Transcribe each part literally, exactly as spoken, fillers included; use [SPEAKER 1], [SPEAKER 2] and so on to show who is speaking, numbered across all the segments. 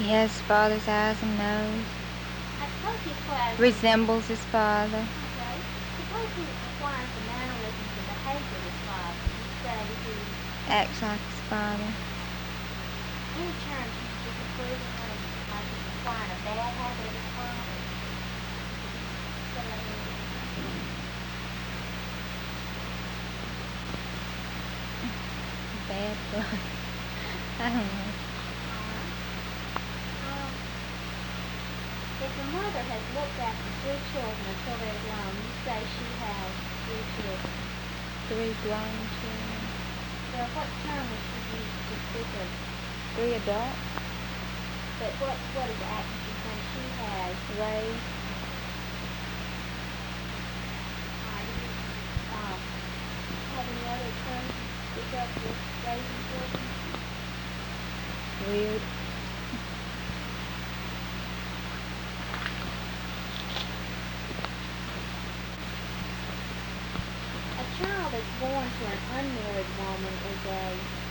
[SPEAKER 1] He has his father's eyes and nose.
[SPEAKER 2] I suppose he acquires...
[SPEAKER 1] Resembles his father.
[SPEAKER 2] Okay. Suppose he acquires the mannerisms and behavior of his father. You say he...
[SPEAKER 1] Acts like his father.
[SPEAKER 2] Any terms he's disapproving of, like he's acquiring a bad habit of his father. So,
[SPEAKER 1] Bad blood. I don't know.
[SPEAKER 2] Um, if the mother has looked after three children until they're grown, you say she has three children.
[SPEAKER 1] Three grown children.
[SPEAKER 2] Well, what term would she use to speak of?
[SPEAKER 1] Three adults.
[SPEAKER 2] But what what is the action she's saying she has
[SPEAKER 1] Raised.
[SPEAKER 2] Uh, do you um, have any other terms to speak of with raising children?
[SPEAKER 1] Weird.
[SPEAKER 2] A child that's born to an unmarried woman is a...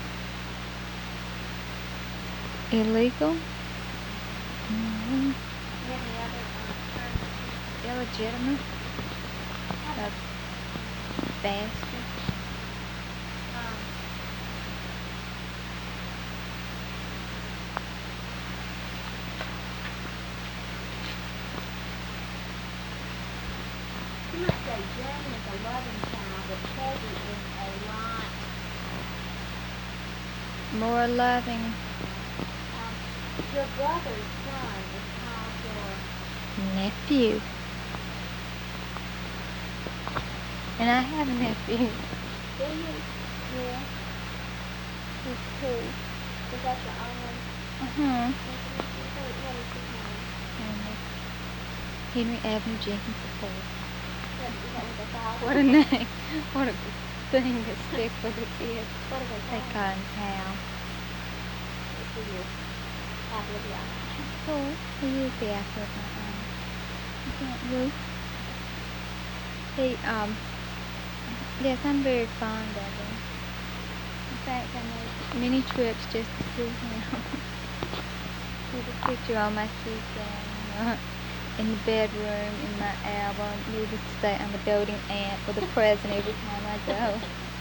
[SPEAKER 1] Illegal. Mm-hmm.
[SPEAKER 2] Do you have any other uh, terms?
[SPEAKER 1] Illegitimate.
[SPEAKER 2] How
[SPEAKER 1] A
[SPEAKER 2] about,
[SPEAKER 1] bastard.
[SPEAKER 2] um, you might say Jane is a loving child, but Peggy is a lot...
[SPEAKER 1] More loving.
[SPEAKER 2] Um, your brother's son is called your...
[SPEAKER 1] Nephew. And I have a nephew.
[SPEAKER 2] Do you? Yeah.
[SPEAKER 1] He's two.
[SPEAKER 2] Is that your only
[SPEAKER 1] Uh-huh.
[SPEAKER 2] intimacy? What, what is his name?
[SPEAKER 1] Henry Avenue Jenkins the fourth.
[SPEAKER 2] What, is that what they call him?
[SPEAKER 1] What a name. What a thing to stick with a kid.
[SPEAKER 2] What do they
[SPEAKER 1] They
[SPEAKER 2] call him?
[SPEAKER 1] call him Hal.
[SPEAKER 2] Let's see here. Apple of the eye.
[SPEAKER 1] Cool. He is the apple of my eye. Isn't Ruth? He, um, yes, I'm very fond of him. In fact, I made many trips just to see him. There's a picture on my keychain, in the bedroom, in my album. Needless to say, I'm a doting aunt with a present every time I go.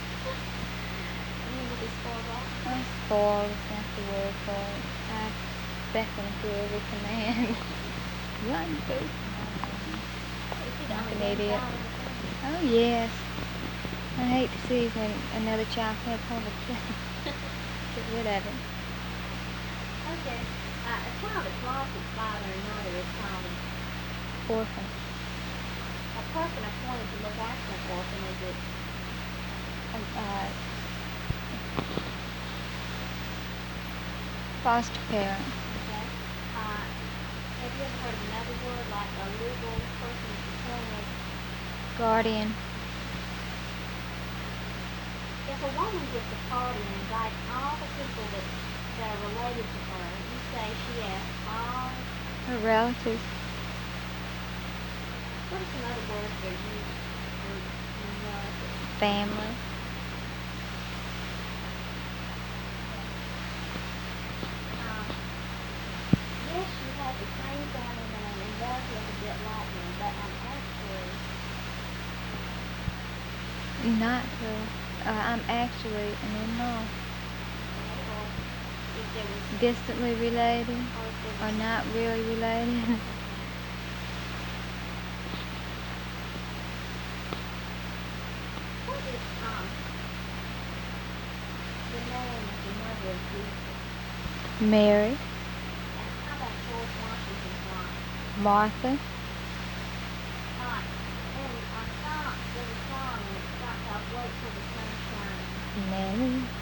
[SPEAKER 2] You will be spoiled rotten.
[SPEAKER 1] I'm spoiled, that's the word for it. I beckon to every command. Run, Boo.
[SPEAKER 2] Is he the
[SPEAKER 1] Like
[SPEAKER 2] only
[SPEAKER 1] an idiot.
[SPEAKER 2] child in the family?
[SPEAKER 1] Oh, yes. I hate to see when another child can't hold a kid. Get rid of it.
[SPEAKER 2] Okay. Uh, a child that's lost its father and mother is called an...
[SPEAKER 1] Orphan.
[SPEAKER 2] A person appointed to look after an orphan is it...
[SPEAKER 1] Um, uh, foster parent.
[SPEAKER 2] Okay. Uh, have you ever heard of another word like a legal person that's appointed?
[SPEAKER 1] Guardian.
[SPEAKER 2] If a woman gets a party and invites all the people that, that are related to her, you say she asks all...
[SPEAKER 1] Her relatives.
[SPEAKER 2] What are some other words that are used for in relatives?
[SPEAKER 1] Family.
[SPEAKER 2] Um, yes, she has the same family name and does look a bit like me, but I'm actually...
[SPEAKER 1] Not her. Uh, I'm actually an in-law.
[SPEAKER 2] Or if there was...
[SPEAKER 1] Distantly related.
[SPEAKER 2] Or if there
[SPEAKER 1] Or
[SPEAKER 2] was...
[SPEAKER 1] not really related.
[SPEAKER 2] What is, um... the name of the mother of Jesus?
[SPEAKER 1] Mary.
[SPEAKER 2] And how about George Washington's wife?
[SPEAKER 1] Martha.
[SPEAKER 2] Uh, and I thought there was a song and it starts off, wait till the sun shines.
[SPEAKER 1] Nellie.